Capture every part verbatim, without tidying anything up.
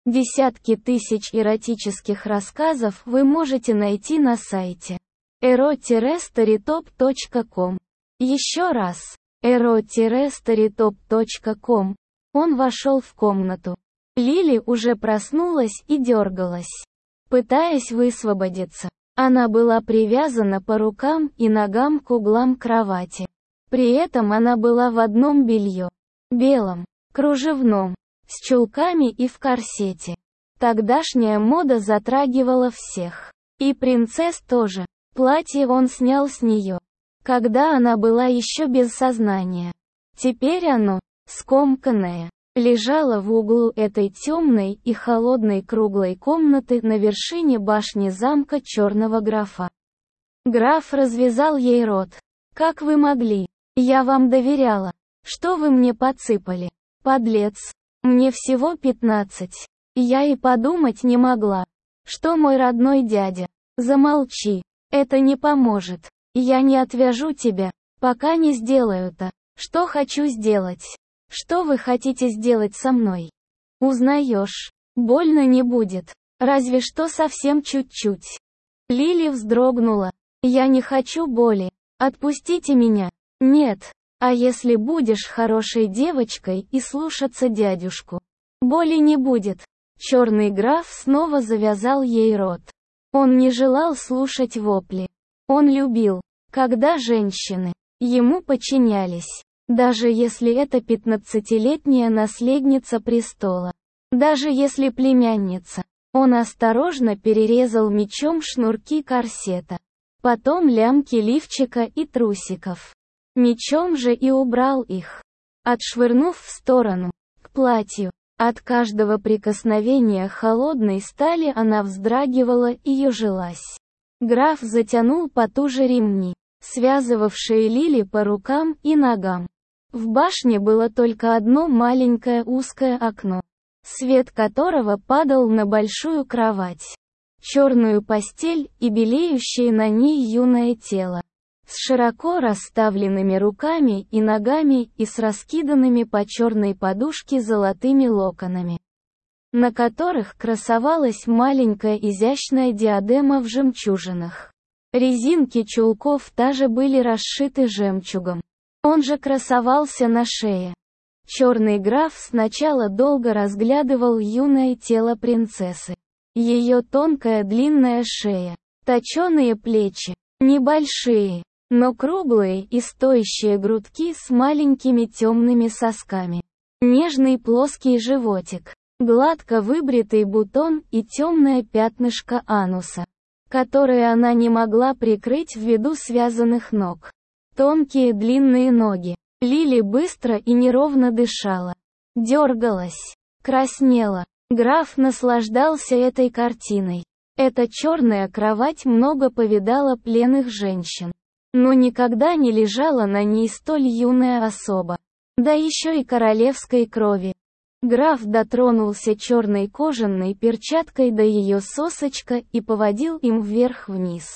Десятки тысяч эротических рассказов вы можете найти на сайте эро старитоп точка ком. Еще раз. эро старитоп точка ком. Он вошел в комнату. Лили уже проснулась и дергалась, пытаясь высвободиться. Она была привязана по рукам и ногам к углам кровати. При этом она была в одном белье. Белом, кружевном, с чулками и в корсете. Тогдашняя мода затрагивала всех. И принцесс тоже. Платье он снял с нее, когда она была еще без сознания. Теперь оно, скомканное, лежало в углу этой темной и холодной круглой комнаты на вершине башни замка Черного графа. Граф развязал ей рот. «Как вы могли? Я вам доверяла. Что вы мне подсыпали? Подлец. Мне всего пятнадцать. Я и подумать не могла, что мой родной дядя...» «Замолчи. Это не поможет. Я не отвяжу тебя, пока не сделаю то, что хочу сделать. Что вы хотите сделать со мной? Узнаешь. Больно не будет. Разве что совсем чуть-чуть». Лили вздрогнула. «Я не хочу боли. Отпустите меня». «Нет. А если будешь хорошей девочкой и слушаться дядюшку? Боли не будет». Черный граф снова завязал ей рот. Он не желал слушать вопли. Он любил, когда женщины ему подчинялись. Даже если это пятнадцатилетняя наследница престола. Даже если племянница. Он осторожно перерезал мечом шнурки корсета. Потом лямки лифчика и трусиков. Мечом же и убрал их, отшвырнув в сторону, к платью. От каждого прикосновения холодной стали она вздрагивала и ежилась. Граф затянул потуже ремни, связывавшие Лили по рукам и ногам. В башне было только одно маленькое узкое окно, свет которого падал на большую кровать, черную постель и белеющее на ней юное тело, с широко расставленными руками и ногами и с раскиданными по черной подушке золотыми локонами, на которых красовалась маленькая изящная диадема в жемчужинах. Резинки чулков тоже были расшиты жемчугом. Он же красовался на шее. Черный граф сначала долго разглядывал юное тело принцессы. Ее тонкая длинная шея, точеные плечи, небольшие, но круглые и стоящие грудки с маленькими темными сосками, нежный плоский животик, гладко выбритый бутон и темное пятнышко ануса, которое она не могла прикрыть ввиду связанных ног. Тонкие длинные ноги. Лили быстро и неровно дышала, дергалась, краснела. Граф наслаждался этой картиной. Эта черная кровать много повидала пленных женщин, но никогда не лежала на ней столь юная особа, да еще и королевской крови. Граф дотронулся черной кожаной перчаткой до ее сосочка и поводил им вверх-вниз.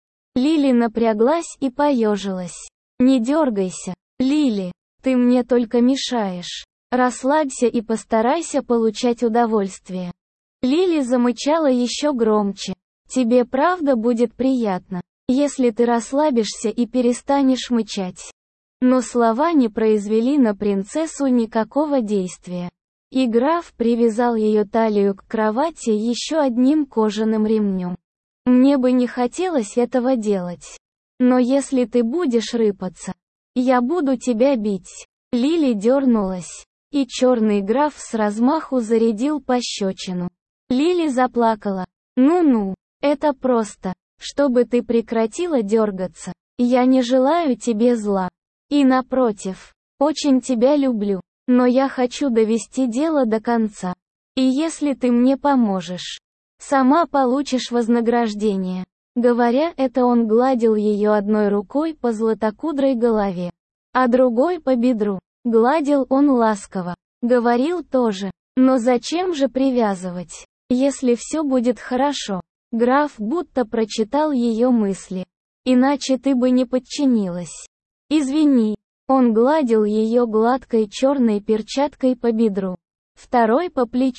Лили напряглась и поежилась. «Не дергайся, Лили, ты мне только мешаешь. Расслабься и постарайся получать удовольствие». Лили замычала еще громче. «Тебе правда будет приятно, если ты расслабишься и перестанешь мычать». Но слова не произвели на принцессу никакого действия. И граф привязал ее талию к кровати еще одним кожаным ремнем. «Мне бы не хотелось этого делать. Но если ты будешь рыпаться, я буду тебя бить». Лили дернулась, и черный граф с размаху зарядил пощечину. Лили заплакала. «Ну-ну, это просто, чтобы ты прекратила дергаться. Я не желаю тебе зла. И напротив, очень тебя люблю, но я хочу довести дело до конца. И если ты мне поможешь, сама получишь вознаграждение». Говоря это, он гладил ее одной рукой по златокудрой голове, а другой по бедру. Гладил он ласково. Говорил тоже. «Но зачем же привязывать, если все будет хорошо?» Граф будто прочитал ее мысли. «Иначе ты бы не подчинилась. Извини». Он гладил ее гладкой черной перчаткой по бедру, второй по плечу.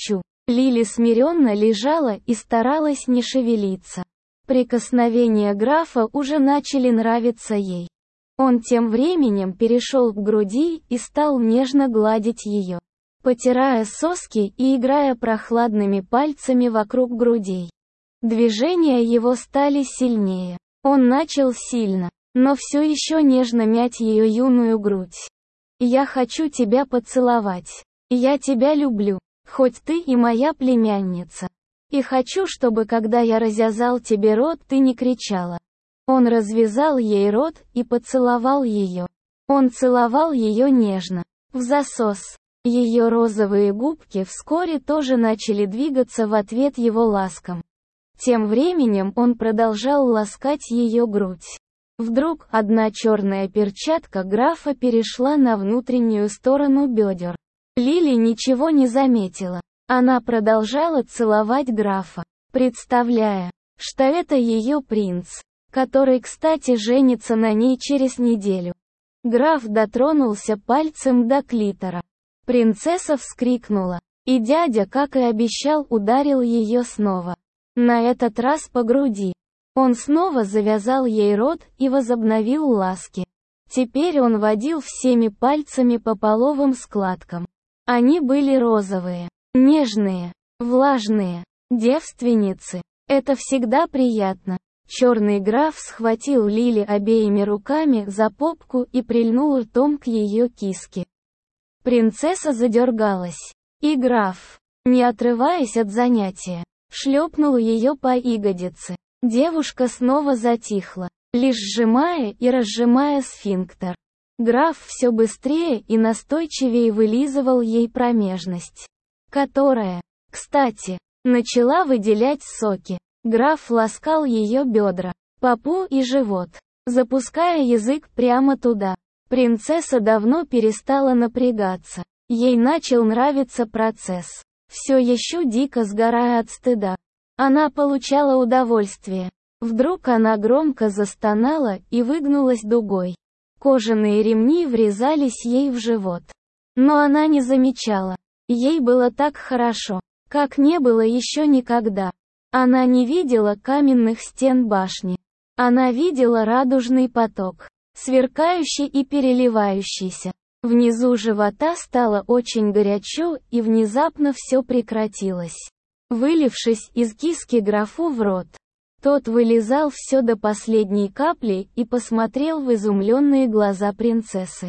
Лили смиренно лежала и старалась не шевелиться. Прикосновения графа уже начали нравиться ей. Он тем временем перешел к груди и стал нежно гладить ее, потирая соски и играя прохладными пальцами вокруг грудей. Движения его стали сильнее. Он начал сильно, но все еще нежно мять ее юную грудь. «Я хочу тебя поцеловать. Я тебя люблю, хоть ты и моя племянница. И хочу, чтобы когда я развязал тебе рот, ты не кричала». Он развязал ей рот и поцеловал ее. Он целовал ее нежно, в засос. Ее розовые губки вскоре тоже начали двигаться в ответ его ласкам. Тем временем он продолжал ласкать ее грудь. Вдруг одна черная перчатка графа перешла на внутреннюю сторону бедер. Лили ничего не заметила. Она продолжала целовать графа, представляя, что это ее принц, который, кстати, женится на ней через неделю. Граф дотронулся пальцем до клитора. Принцесса вскрикнула, и дядя, как и обещал, ударил ее снова. На этот раз по груди. Он снова завязал ей рот и возобновил ласки. Теперь он водил всеми пальцами по половым складкам. Они были розовые, нежные, влажные, девственницы. Это всегда приятно. Черный граф схватил Лили обеими руками за попку и прильнул ртом к ее киске. Принцесса задергалась. И граф, не отрываясь от занятия, шлепнул ее по ягодице. Девушка снова затихла, лишь сжимая и разжимая сфинктер. Граф все быстрее и настойчивее вылизывал ей промежность, которая, кстати, начала выделять соки. Граф ласкал ее бедра, попу и живот, запуская язык прямо туда. Принцесса давно перестала напрягаться. Ей начал нравиться процесс. Все еще дико сгорая от стыда. Она получала удовольствие. Вдруг она громко застонала и выгнулась дугой. Кожаные ремни врезались ей в живот. Но она не замечала. Ей было так хорошо, как не было еще никогда. Она не видела каменных стен башни. Она видела радужный поток, сверкающий и переливающийся. Внизу живота стало очень горячо, и внезапно все прекратилось, вылившись из киски графу в рот. Тот вылизал все до последней капли и посмотрел в изумленные глаза принцессы.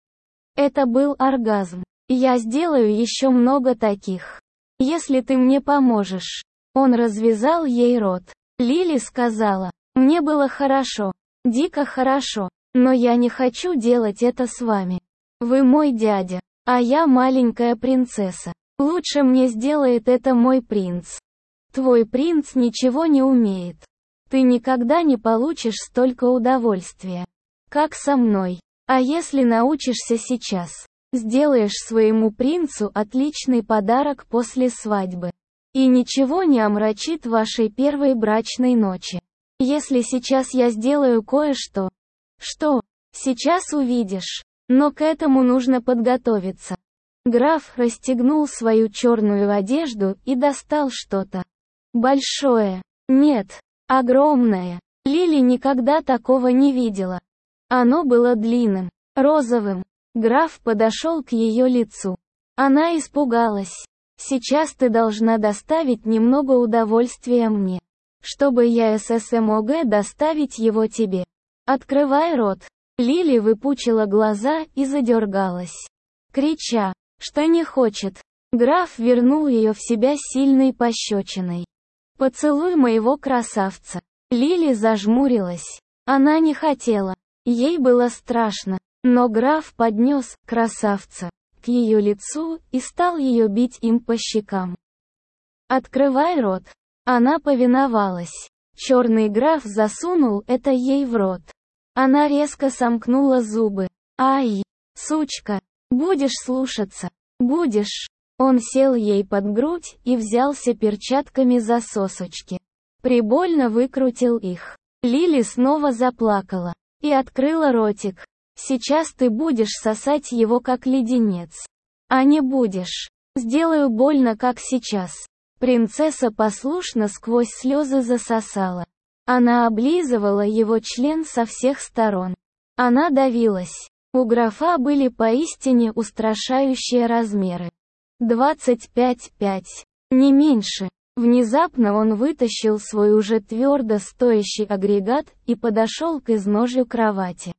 Это был оргазм. Я сделаю еще много таких, если ты мне поможешь. Он развязал ей рот. Лили сказала, мне было хорошо, дико хорошо, но я не хочу делать это с вами. Вы мой дядя, а я маленькая принцесса. Лучше мне сделает это мой принц. Твой принц ничего не умеет. Ты никогда не получишь столько удовольствия, как со мной. А если научишься сейчас, сделаешь своему принцу отличный подарок после свадьбы. И ничего не омрачит вашей первой брачной ночи. Если сейчас я сделаю кое-что. Что? Сейчас увидишь. Но к этому нужно подготовиться. Граф расстегнул свою черную одежду и достал что-то большое. Нет, огромное. Лили никогда такого не видела. Оно было длинным, розовым. Граф подошел к ее лицу. Она испугалась. Сейчас ты должна доставить немного удовольствия мне, чтобы я смог доставить его тебе. Открывай рот. Лили выпучила глаза и задергалась, крича, что не хочет. Граф вернул ее в себя сильной пощечиной. «Поцелуй моего красавца». Лили зажмурилась. Она не хотела. Ей было страшно. Но граф поднес красавца к ее лицу и стал ее бить им по щекам. «Открывай рот». Она повиновалась. Черный граф засунул это ей в рот. Она резко сомкнула зубы. «Ай, сучка, будешь слушаться, будешь». Он сел ей под грудь и взялся перчатками за сосочки. Прибольно выкрутил их. Лили снова заплакала и открыла ротик. «Сейчас ты будешь сосать его как леденец. А не будешь. Сделаю больно, как сейчас». Принцесса послушно сквозь слезы засосала. Она облизывала его член со всех сторон. Она давилась. У графа были поистине устрашающие размеры. двадцать пять пять. Не меньше. Внезапно он вытащил свой уже твердо стоящий агрегат и подошел к изножью кровати.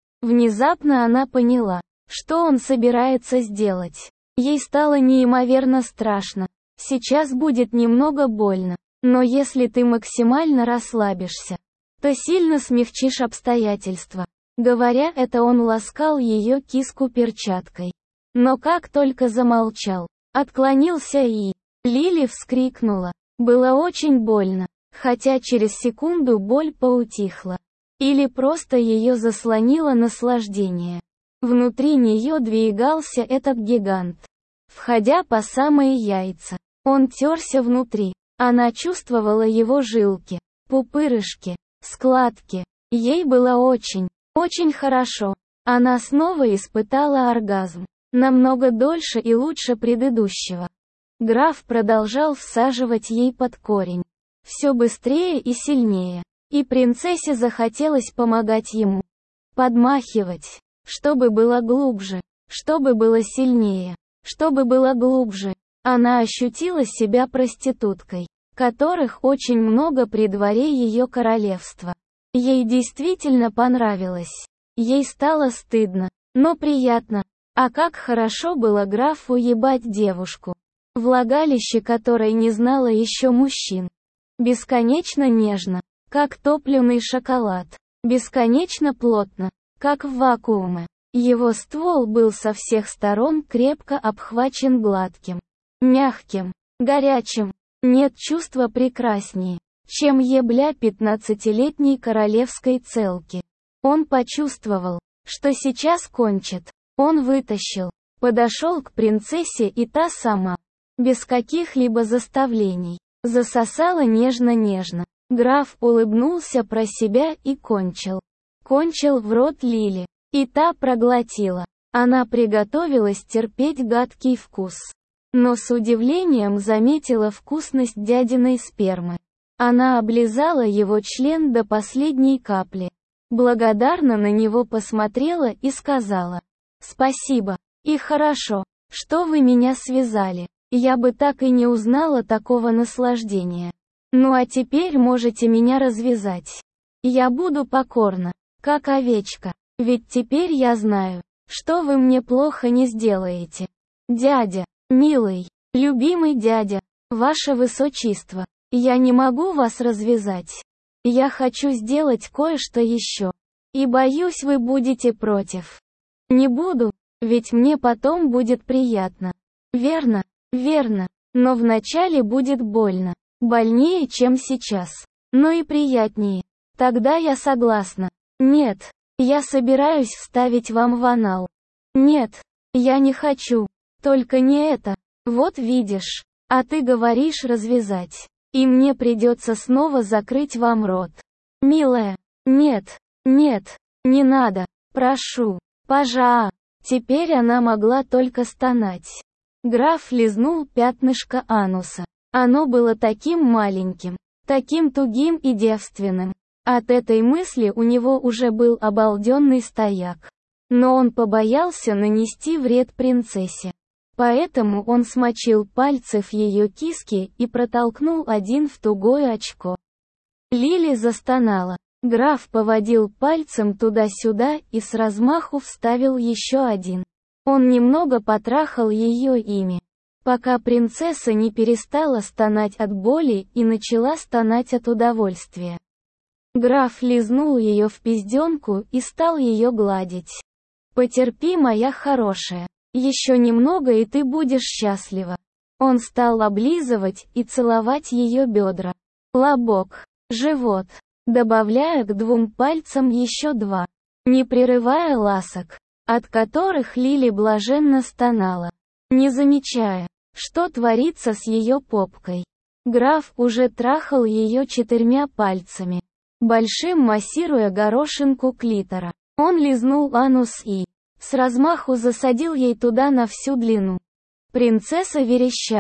Внезапно она поняла, что он собирается сделать. Ей стало неимоверно страшно. Сейчас будет немного больно, но если ты максимально расслабишься, то сильно смягчишь обстоятельства. Говоря это, он ласкал ее киску перчаткой. Но как только замолчал, отклонился и... Лили вскрикнула. Было очень больно, хотя через секунду боль поутихла. Или просто ее заслонило наслаждение. Внутри нее двигался этот гигант, входя по самые яйца. Он терся внутри. Она чувствовала его жилки, пупырышки, складки. Ей было очень, очень хорошо. Она снова испытала оргазм. Намного дольше и лучше предыдущего. Граф продолжал всаживать ей под корень. Все быстрее и сильнее. И принцессе захотелось помогать ему. Подмахивать. Чтобы было глубже. Чтобы было сильнее. Чтобы было глубже. Она ощутила себя проституткой, которых очень много при дворе ее королевства. Ей действительно понравилось. Ей стало стыдно, но приятно. А как хорошо было графу ебать девушку. Влагалище которой не знало еще мужчин. Бесконечно нежно, как топленый шоколад. Бесконечно плотно, как в вакууме. Его ствол был со всех сторон крепко обхвачен гладким, мягким, горячим. Нет чувства прекраснее, чем ебля пятнадцатилетней королевской целки. Он почувствовал, что сейчас кончит. Он вытащил, подошел к принцессе, и та сама, без каких-либо заставлений, засосала нежно-нежно. Граф улыбнулся про себя и кончил. Кончил в рот Лили. И та проглотила. Она приготовилась терпеть гадкий вкус. Но с удивлением заметила вкусность дядиной спермы. Она облизала его член до последней капли. Благодарно на него посмотрела и сказала: «Спасибо. И хорошо, что вы меня связали. Я бы так и не узнала такого наслаждения. Ну а теперь можете меня развязать. Я буду покорна, как овечка. Ведь теперь я знаю, что вы мне плохо не сделаете. Дядя, милый, любимый дядя, ваше высочество, я не могу вас развязать. Я хочу сделать кое-что еще. И боюсь, вы будете против. Не буду, ведь мне потом будет приятно. Верно, верно, но вначале будет больно. Больнее, чем сейчас. Но и приятнее. Тогда я согласна. Нет. Я собираюсь вставить вам в анал. Нет, я не хочу. Только не это. Вот видишь. А ты говоришь развязать. И мне придется снова закрыть вам рот. Милая. Нет, нет, не надо. Прошу. Пожа. Теперь она могла только стонать. Граф лизнул пятнышко ануса. Оно было таким маленьким, таким тугим и девственным. От этой мысли у него уже был обалденный стояк. Но он побоялся нанести вред принцессе. Поэтому он смочил пальцы в ее киске и протолкнул один в тугое очко. Лили застонала. Граф поводил пальцем туда-сюда и с размаху вставил еще один. Он немного потрахал ее ими, пока принцесса не перестала стонать от боли и начала стонать от удовольствия. Граф лизнул ее в пизденку и стал ее гладить. «Потерпи, моя хорошая. Еще немного, и ты будешь счастлива». Он стал облизывать и целовать ее бедра, лобок, живот, добавляя к двум пальцам еще два, не прерывая ласок, от которых Лили блаженно стонала, не замечая, что творится с ее попкой. Граф уже трахал ее четырьмя пальцами, большим массируя горошинку клитора. Он лизнул анус и, с размаху засадил ей туда на всю длину. Принцесса верещала.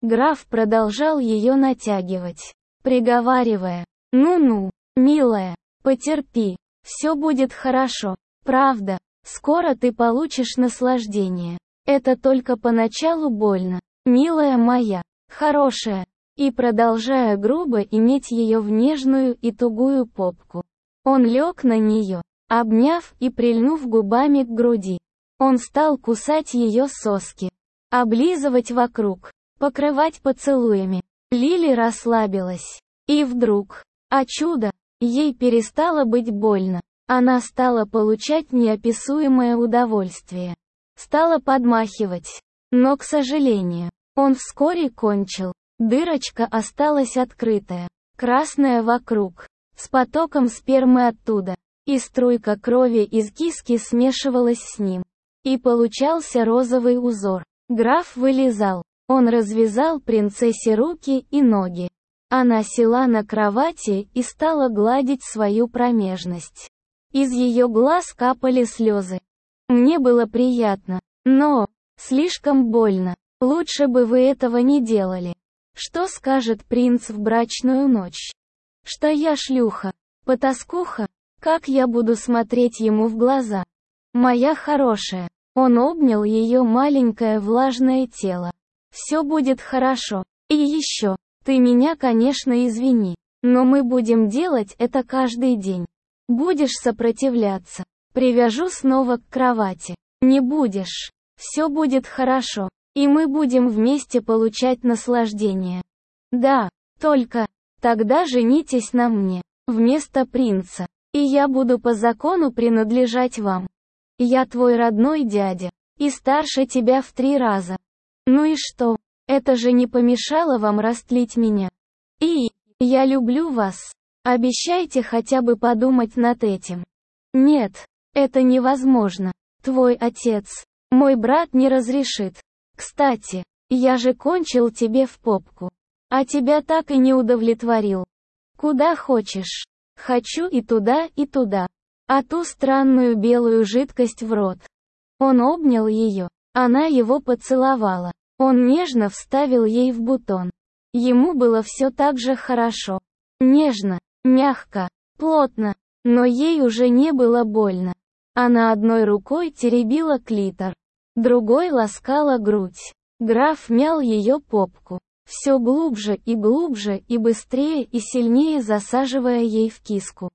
Граф продолжал ее натягивать, приговаривая: «Ну-ну, милая, потерпи, все будет хорошо, правда, скоро ты получишь наслаждение. Это только поначалу больно, милая моя, хорошая». И продолжая грубо иметь ее в нежную и тугую попку, он лег на нее, обняв и прильнув губами к груди. Он стал кусать ее соски, облизывать вокруг, покрывать поцелуями. Лили расслабилась. И вдруг, о чудо, ей перестало быть больно. Она стала получать неописуемое удовольствие. Стала подмахивать. Но, к сожалению, он вскоре кончил. Дырочка осталась открытая, красная вокруг, с потоком спермы оттуда, и струйка крови из киски смешивалась с ним. И получался розовый узор. Граф вылезал. Он развязал принцессе руки и ноги. Она села на кровати и стала гладить свою промежность. Из ее глаз капали слезы. Мне было приятно, но слишком больно. Лучше бы вы этого не делали. Что скажет принц в брачную ночь? Что я шлюха, потаскуха? Как я буду смотреть ему в глаза? Моя хорошая. Он обнял ее маленькое влажное тело. Все будет хорошо. И еще, ты меня, конечно, извини, но мы будем делать это каждый день. Будешь сопротивляться, привяжу снова к кровати. Не будешь. Все будет хорошо. И мы будем вместе получать наслаждение. Да, только, тогда женитесь на мне, вместо принца, и я буду по закону принадлежать вам. Я твой родной дядя, и старше тебя в три раза. Ну и что? Это же не помешало вам растлить меня. И, я люблю вас. Обещайте хотя бы подумать над этим. Нет, это невозможно. Твой отец, мой брат не разрешит. Кстати, я же кончил тебе в попку. А тебя так и не удовлетворил. Куда хочешь. Хочу и туда, и туда. А ту странную белую жидкость в рот. Он обнял ее. Она его поцеловала. Он нежно вставил ей в бутон. Ему было все так же хорошо. Нежно, мягко, плотно. Но ей уже не было больно. Она одной рукой теребила клитор. Другой ласкала грудь. Граф мял ее попку, все глубже и глубже и быстрее и сильнее засаживая ей в киску.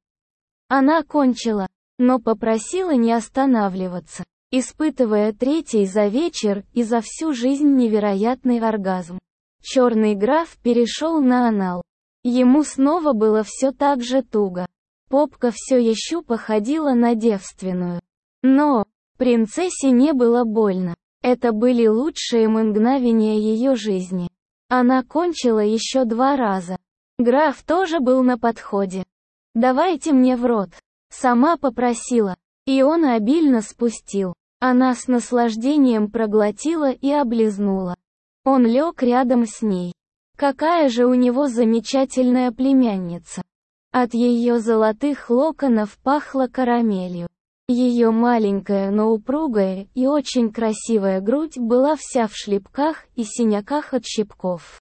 Она кончила, но попросила не останавливаться, испытывая третий за вечер и за всю жизнь невероятный оргазм. Черный граф перешел на анал. Ему снова было все так же туго. Попка все еще походила на девственную. Но принцессе не было больно. Это были лучшие мгновения ее жизни. Она кончила еще два раза. Граф тоже был на подходе. «Давайте мне в рот». Сама попросила. И он обильно спустил. Она с наслаждением проглотила и облизнула. Он лег рядом с ней. Какая же у него замечательная племянница. От ее золотых локонов пахло карамелью. Ее маленькая, но упругая и очень красивая грудь была вся в шлепках и синяках от щипков.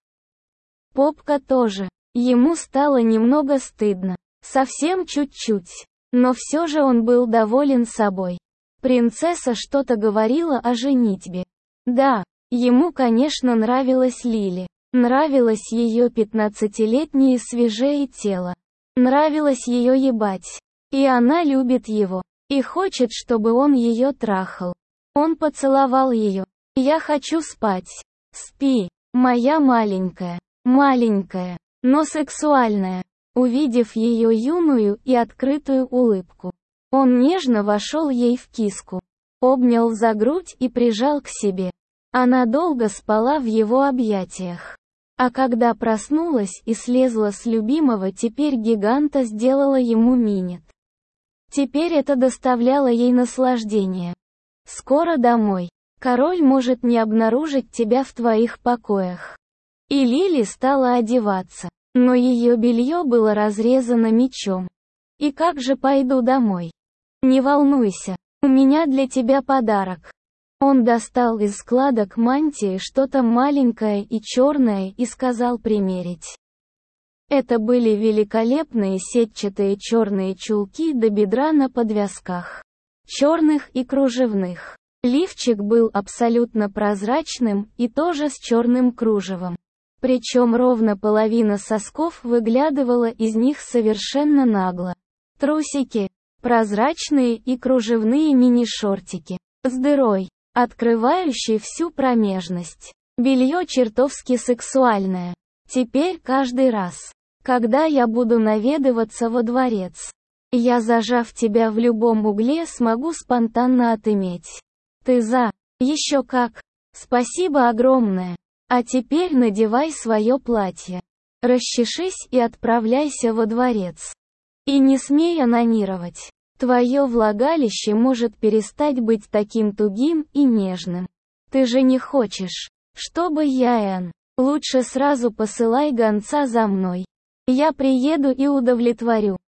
Попка тоже. Ему стало немного стыдно. Совсем чуть-чуть. Но все же он был доволен собой. Принцесса что-то говорила о женитьбе. Да, ему, конечно, нравилась Лили. Нравилось ее пятнадцатилетнее свежее тело. Нравилось ее ебать. И она любит его. И хочет, чтобы он ее трахал. Он поцеловал ее. «Я хочу спать. Спи, моя маленькая, маленькая, но сексуальная». Увидев ее юную и открытую улыбку, он нежно вошел ей в киску, обнял за грудь и прижал к себе. Она долго спала в его объятиях. А когда проснулась и слезла с любимого теперь гиганта, сделала ему минет. Теперь это доставляло ей наслаждение. Скоро домой. Король может не обнаружить тебя в твоих покоях. И Лили стала одеваться, но ее белье было разрезано мечом. И как же пойду домой? Не волнуйся, у меня для тебя подарок. Он достал из складок мантии что-то маленькое и черное и сказал примерить. Это были великолепные сетчатые черные чулки до бедра на подвязках. Черных и кружевных. Лифчик был абсолютно прозрачным и тоже с черным кружевом. Причем ровно половина сосков выглядывала из них совершенно нагло. Трусики. Прозрачные и кружевные мини-шортики. С дырой, открывающей всю промежность. Белье чертовски сексуальное. Теперь каждый раз, когда я буду наведываться во дворец, я, зажав тебя в любом угле, смогу спонтанно отыметь. Ты за? Еще как. Спасибо огромное. А теперь надевай свое платье. Расчешись и отправляйся во дворец. И не смей онанировать. Твое влагалище может перестать быть таким тугим и нежным. Ты же не хочешь, чтобы я, Энн? Лучше сразу посылай гонца за мной. Я приеду и удовлетворю.